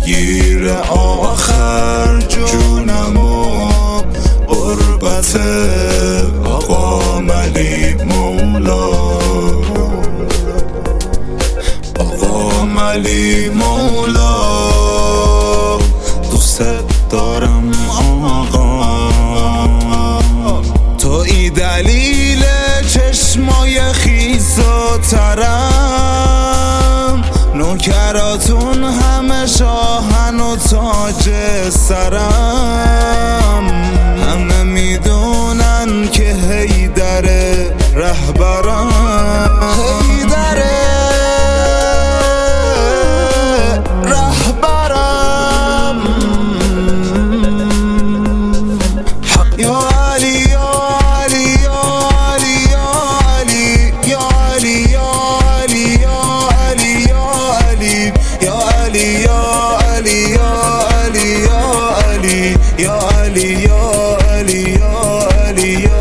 بگیر آخر جونم و قربت آقا ملی مولا، آقا ملی مولا. دوست دارم آقا، توی دلیل چشمای خیس و ترم، نوکراتون همه شاهن و تاج سرم. همه میدونن که حیدر رهبرم، حیدر رهبرم. یا علی یا علی یا علی یا علی یا علی یا علی یا علی یا علی یا علی یا علی یا علی یا علی یا علی یا علی یا علی یا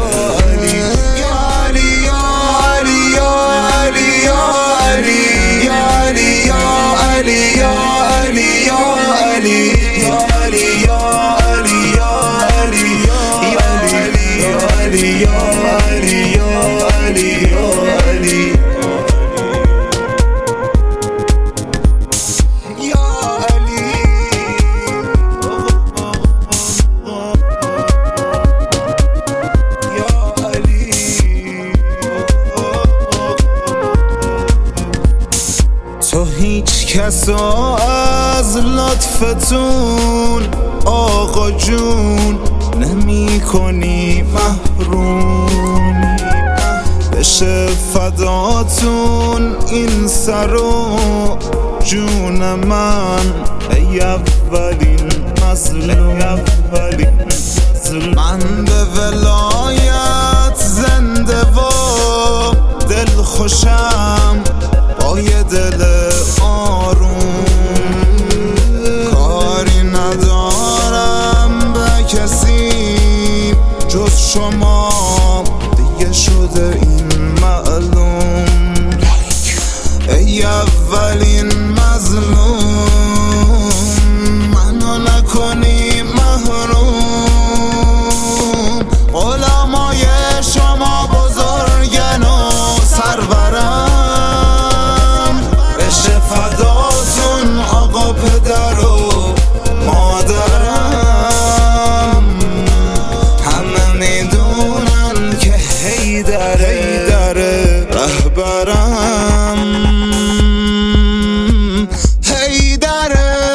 تو هیچ کسو از لطفتون آقا جون نمی کنی محروم. بشه فداتون این سر و جون من، ای اولین مظلوم. من به ولایت زنده و دل خوشم با یه دل آروم. کاری ندارم به کسی جز شما، دیگه شده این معلوم. ای اولین مظلوم، منو نکنی محروم. علمای شما بزرگن و سرورم، بشه فداتون آقا پدر و مادرم. همه میدونن که حیدر رهبرم، حیدر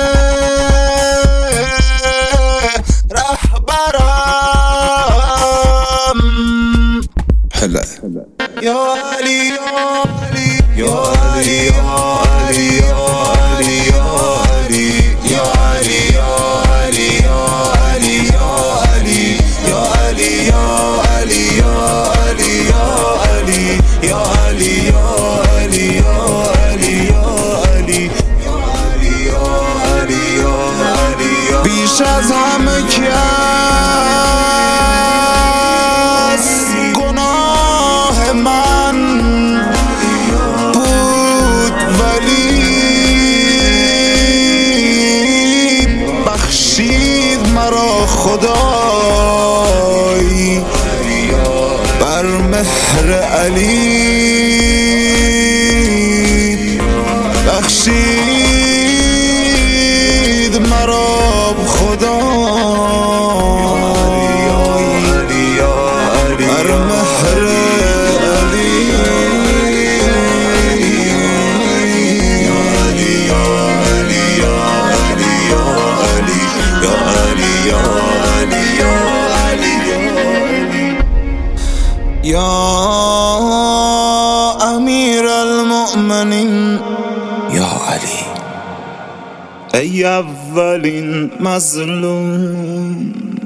رهبرم. هلا یا علی یا علی یا علی یا علی یا علی یا علی یا علی یا علی یا علی یا علی یا علی یا علی یا علی یا علی یا علی یا علی یا علی یا علی یا علی. بیش از همه کس گناه من بود، ولی بخشید مرا خدای بر مهر علی. بخشید مرا خدای بر مهر علی. یا امیر المؤمنین یا علی، ای اولین مظلوم.